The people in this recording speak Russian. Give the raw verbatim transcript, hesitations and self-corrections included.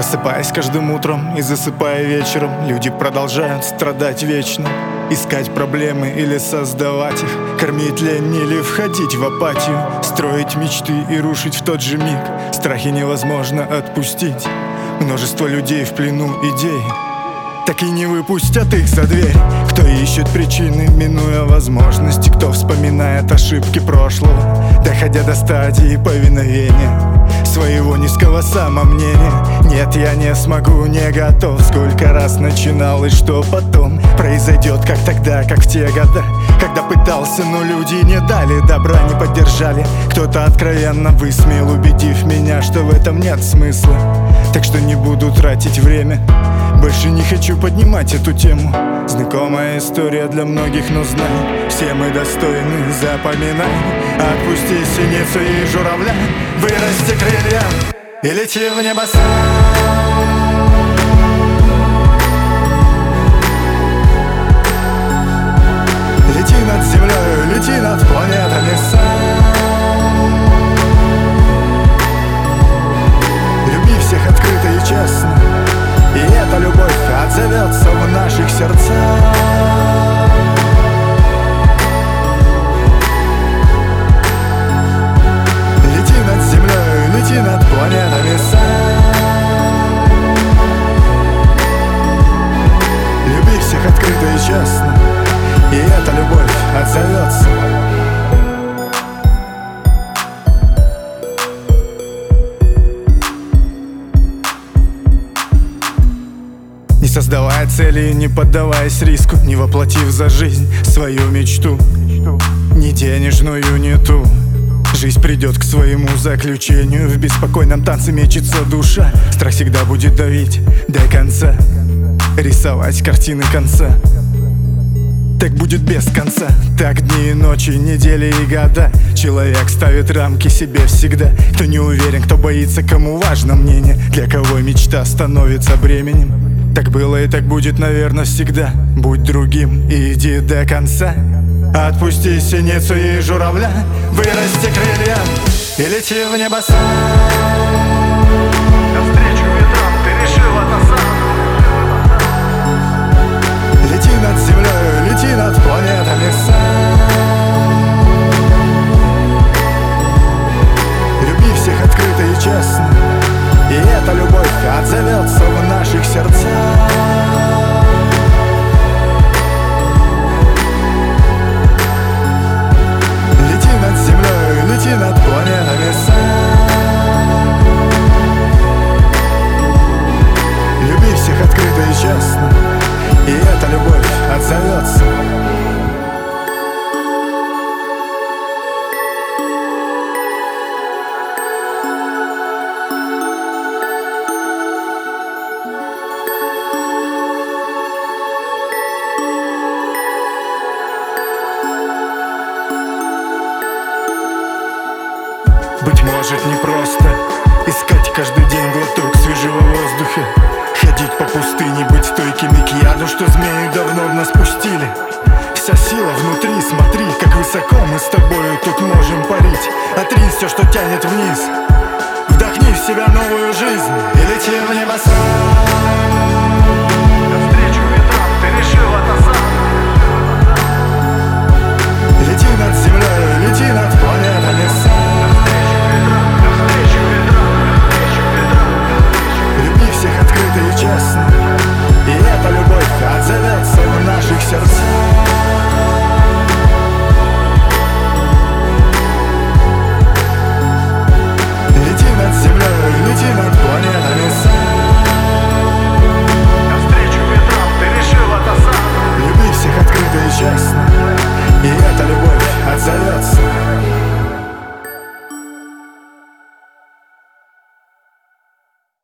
Просыпаясь каждым утром и засыпая вечером, люди продолжают страдать вечно. Искать проблемы или создавать их, кормить лень или входить в апатию, строить мечты и рушить в тот же миг. Страхи невозможно отпустить. Множество людей в плену идей, так и не выпустят их за дверь. Кто ищет причины, минуя возможности, кто вспоминает ошибки прошлого, доходя до стадии повиновения своего низкого самомнения. Нет, я не смогу, не готов. Сколько раз начинал и что потом произойдет, как тогда, как в те года, когда пытался, но люди не дали добра, не поддержали. Кто-то откровенно высмеял, убедив меня, что в этом нет смысла. Так что не буду тратить время, больше не хочу поднимать эту тему. Знакомая история для многих, но знай, все мы достойны, запоминай. Отпусти синицу и журавля, вырасти крылья и лети в небо сам. Лети над землей, лети над планетами сам. Люби всех открыто и честно, и эта любовь отзовется в наших сердцах. Лети над землей, лети над планетами сам. Люби всех открыто и честно, и эта любовь отзовется. Не создавая цели, не поддаваясь риску, не воплотив за жизнь свою мечту, ни денежную, ни ту. Жизнь придет к своему заключению, в беспокойном танце мечется душа. Страх всегда будет давить до конца, рисовать картины конца. Так будет без конца, так дни и ночи, недели и года. Человек ставит рамки себе всегда. Кто не уверен, кто боится, кому важно мнение, для кого мечта становится бременем. Так было и так будет, наверное, всегда. Будь другим и иди до конца. Отпусти синицу и журавля, вырасти крылья и лети в небо сам. Навстречу ветрам ты решил это сам. Лети над землей, лети над планетами сам. Люби всех открыто и честно, и эта любовь отзовется в наших сердцах. Лети над землей, лети над планетами сам. Люби всех открыто и честно, и эта любовь отзовется. Быть может, непросто искать каждый день глоток свежего воздуха, ходить по пустыне, быть стойкими к яду, что змеи давно в нас пустили. Вся сила внутри, смотри, как высоко мы с тобою тут можем парить. Отринь все, что тянет вниз, вдохни в себя новую жизнь и лети в небо сам.